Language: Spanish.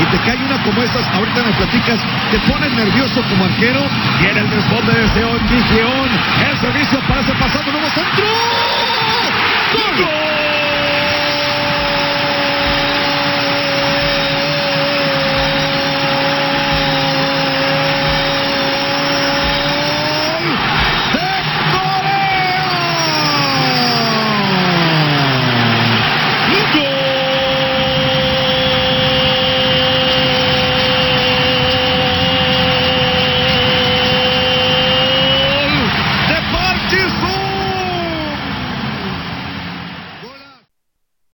te cae una como estas, ahorita me platicas, te pones nervioso como arquero. Viene el desborde desde Otis León. El servicio parece pasado, nuevo centro.